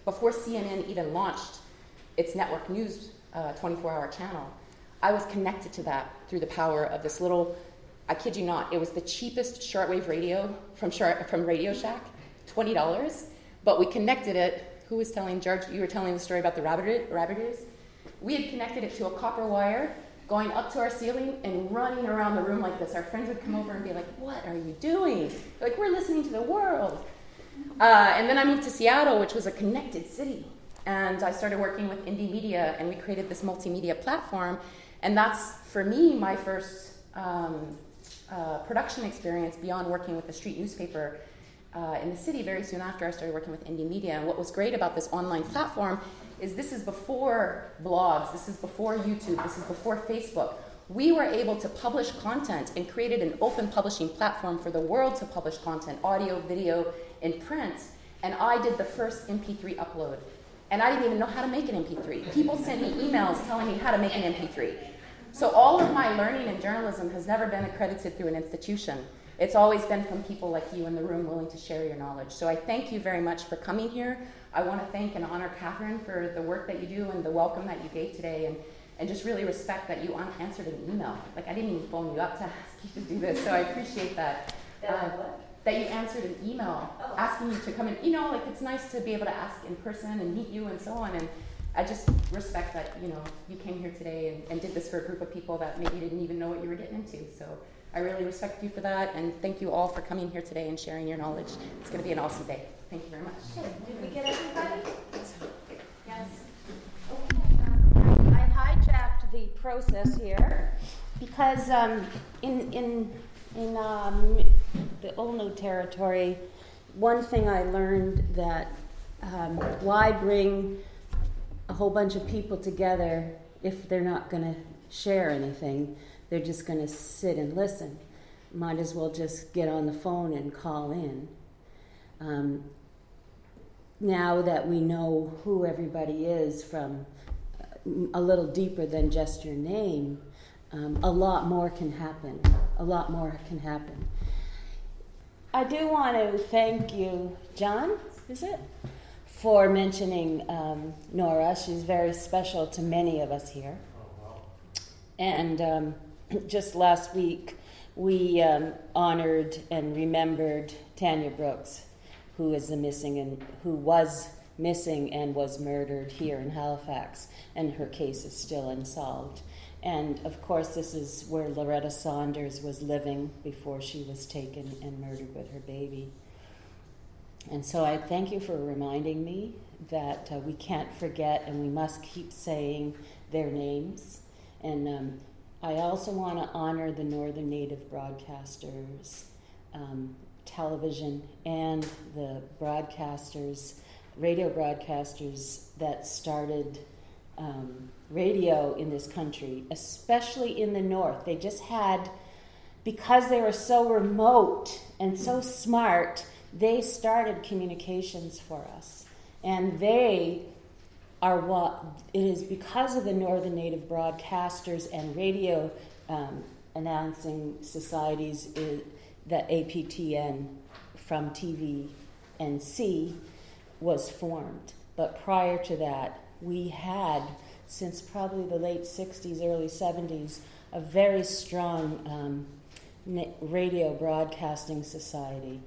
before C N N even launched its network news uh, twenty-four hour channel, I was connected to that through the power of this little, I kid you not, it was the cheapest shortwave radio from Short, from Radio Shack, twenty dollars, but we connected it. Who was telling, George, you were telling the story about the rabbit, rabbit ears? We had connected it to a copper wire going up to our ceiling and running around the room like this. Our friends would come over and be like, what are you doing? They're like, we're listening to the world. Uh, and then I moved to Seattle, which was a connected city. And I started working with Indie Media, and we created this multimedia platform. And that's, for me, my first um, uh, production experience beyond working with the street newspaper uh, in the city. Very soon after, I started working with Indie Media. And what was great about this online platform is this is before blogs, this is before YouTube, this is before Facebook. We were able to publish content and created an open publishing platform for the world to publish content, audio, video, and print. And I did the first M P three upload. And I didn't even know how to make an M P three. People sent me emails telling me how to make an M P three. So all of my learning in journalism has never been accredited through an institution. It's always been from people like you in the room willing to share your knowledge. So I thank you very much for coming here. I want to thank and honor Catherine for the work that you do and the welcome that you gave today, and, and just really respect that you answered an email. Like, I didn't even phone you up to ask you to do this, so I appreciate that. Uh, that you answered an email oh. asking you to come in. You know, like, it's nice to be able to ask in person and meet you and so on, and I just respect that, you know, you came here today and, and did this for a group of people that maybe didn't even know what you were getting into. So I really respect you for that, and thank you all for coming here today and sharing your knowledge. It's going to be an awesome day. Thank you very much. Did we get everybody? Yes. Okay. I hijacked the process here because um, in in in um, the Olno territory, one thing I learned that um, why bring a whole bunch of people together if they're not going to share anything? They're just going to sit and listen. Might as well just get on the phone and call in. Um, now that we know who everybody is from a little deeper than just your name, um, a lot more can happen. A lot more can happen. I do want to thank you, John, is it? For mentioning um, Nora. She's very special to many of us here. Oh, wow. And um, just last week, we um, honored and remembered Tanya Brooks, who is the missing and who was missing and was murdered here in Halifax, and her case is still unsolved. And of course, this is where Loretta Saunders was living before she was taken and murdered with her baby. And so I thank you for reminding me that uh, we can't forget and we must keep saying their names. And um, I also want to honor the Northern Native broadcasters, um, television, and the broadcasters, radio broadcasters that started um, radio in this country, especially in the North. They just had, because they were so remote and so smart, they started communications for us. And they are what, it is because of the Northern Native broadcasters and radio um, announcing societies is, that A P T N from T V and C was formed. But prior to that, we had, since probably the late sixties, early seventies, a very strong um, radio broadcasting society.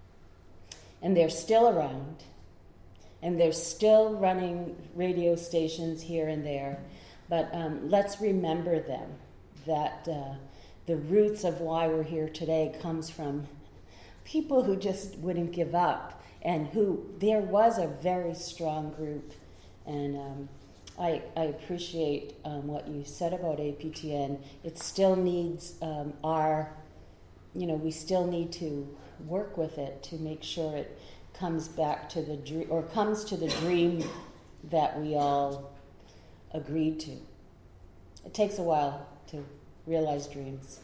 And they're still around. And they're still running radio stations here and there. But um, let's remember them, that uh, the roots of why we're here today comes from people who just wouldn't give up, and who, there was a very strong group. And um, I, I appreciate um, what you said about A P T N. It still needs um, our, you know, we still need to work with it to make sure it comes back to the dream, or comes to the dream that we all agreed to. It takes a while to realize dreams.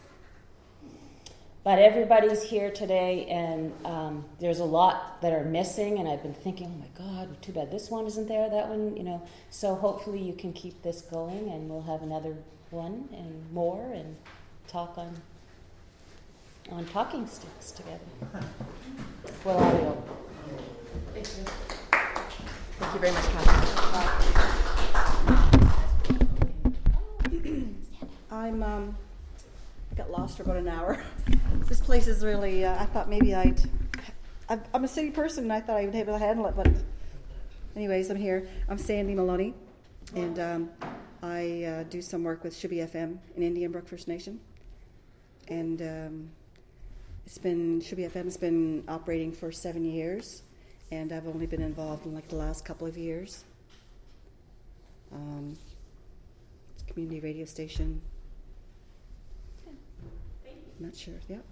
But everybody's here today, and um, there's a lot that are missing, and I've been thinking, oh my God, too bad this one isn't there, that one, you know. So hopefully you can keep this going, and we'll have another one and more, and talk on on talking sticks together. Well, audio. Thank you. Thank you very much, Catherine. I'm, um, I got lost for about an hour. This place is really, uh, I thought maybe I'd, I've, I'm a city person and I thought I would be able to handle it, but anyways, I'm here. I'm Sandy Maloney, and um, I uh, do some work with Shubby F M in Indian Brook First Nation. And um, it's been, Shubby F M has been operating for seven years, and I've only been involved in like the last couple of years. Um, it's a community radio station. I'm not sure, yeah.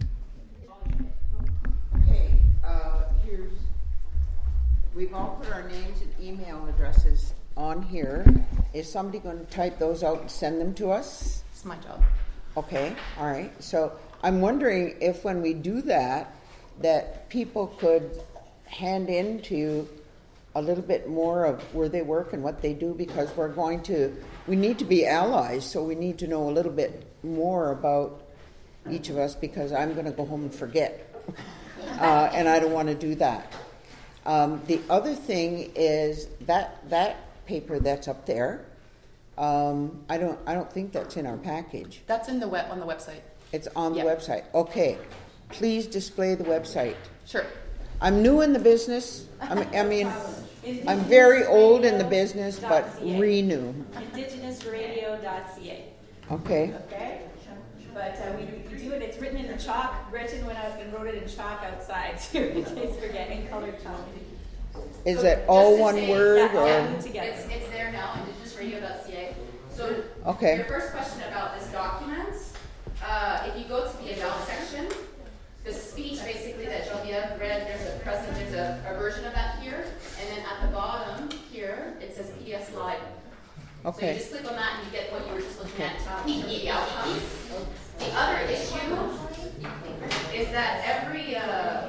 Okay, uh, here's, we've all put our names and email addresses on here. Is somebody going to type those out and send them to us? It's my job. Okay, all right. So I'm wondering if when we do that, that people could hand in to a little bit more of where they work and what they do, because we're going to, we need to be allies, so we need to know a little bit more about each of us, because I'm going to go home and forget. Uh, and I don't want to do that. Um, the other thing is that that paper that's up there, um, I don't I don't think that's in our package. That's in the web on the website. It's on the Yep. website. Okay. Please display the website. Sure. I'm new in the business. I mean, I mean I'm very old in the business, but renew. indigenous radio dot c a. Okay. Okay? But uh, we, we do it, it's written in chalk, written when I was and wrote it in chalk outside too, in case we're getting colored chalk. Is So it all just to one say- word yeah, or? yeah, It's, it's there now, indigenous radio dot c a. So Okay. your first question about this document, uh, if you go to the about section, the speech basically that Genevieve read, there's a present, there's a, a version of that here, and then at the bottom here, it says P D F slide. So you Okay. just click on that and you get what you were just looking at, uh, the outcomes. The other issue is that every, uh,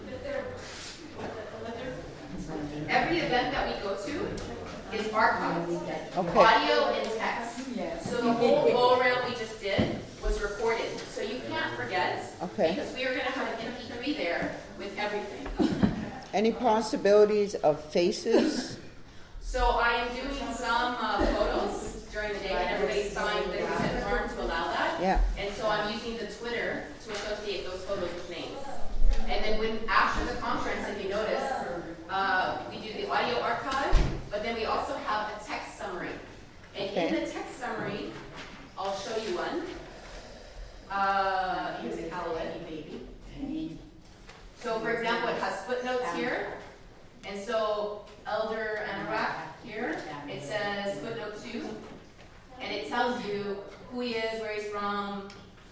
every event that we go to is archived, Okay. audio and text. So the whole go rail we just did was recorded. So you can't forget, Okay. because we are going to have an M P three there with everything. Any possibilities of faces? So I am doing some uh, photos during the day, and everybody signed the consent form to allow that. Yeah. And so I'm using the Twitter to associate those photos with names. And then when after the conference, if you notice, uh, we do the audio archive, but then we also have a text summary. And in Okay. the text summary, I'll show you one. Uh, here's a Callaway baby. So for example, it has footnotes here. And so Elder Anorak here, it says footnote two, and it tells you who he is, where he's from.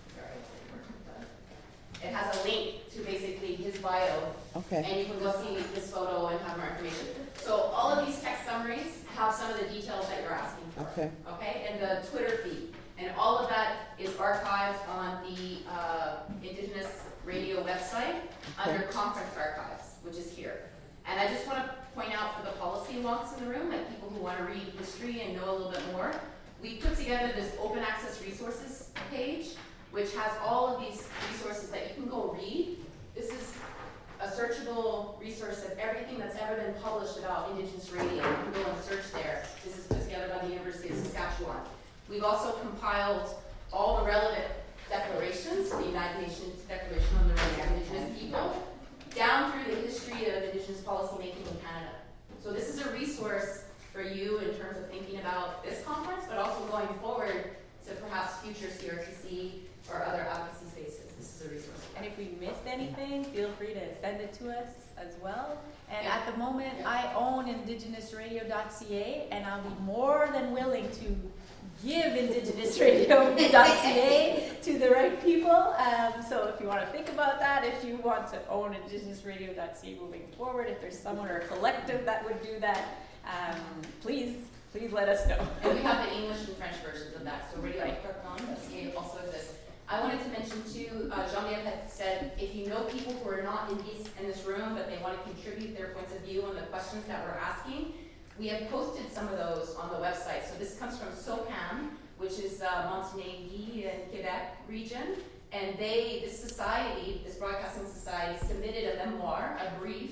It has a link to basically his bio, Okay. and you can go see his photo and have more information. So all of these text summaries have some of the details that you're asking for. Okay. Okay, and the Twitter feed, and all of that is archived on the uh, Indigenous Radio website Okay. under Conference Archives, which is here. And I just want to point out for the policy wonks in the room, like people who want to read history and know a little bit more, we put together this open access resources page, which has all of these resources that you can go read. This is a searchable resource of everything that's ever been published about Indigenous radio. You can go and search there. This is put together by the University of Saskatchewan. We've also compiled all the relevant declarations, the United Nations Declaration on the Rights of Indigenous People, down through the history of Indigenous policymaking in Canada. So this is a resource for you in terms of thinking about this conference, but also going forward to perhaps future C R T C or other advocacy spaces. This is a resource. And if we missed anything, feel free to send it to us as well. And at the moment, I own indigenous radio dot c a, and I'll be more than willing to give indigenous radio dot c a to the right people. Um, so if you want to think about that, if you want to own indigenous radio dot c a moving forward, if there's someone or a collective that would do that, um, please, please let us know. And we have the English and French versions of that. So radio dot c a also exists. I wanted to mention too, uh, Jean-Pierre had said, if you know people who are not in this, in this room, but they want to contribute their points of view on the questions that we're asking, we have posted some of those on the website. So this comes from SOCAM, which is uh, Montigny in Quebec region, and they, this society, this broadcasting society, submitted a memoir, a brief,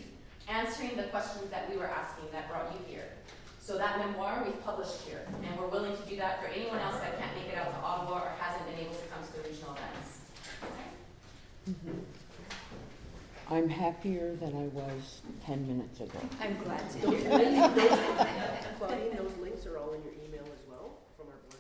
answering the questions that we were asking that brought you here. So that memoir we've published here, and we're willing to do that for anyone else that can't make it out to Ottawa or hasn't been able to come to the regional events. Mm-hmm. I'm happier than I was ten minutes ago. I'm glad to Those hear links, that. those, Claudine, those links are all in your email as well from our blog.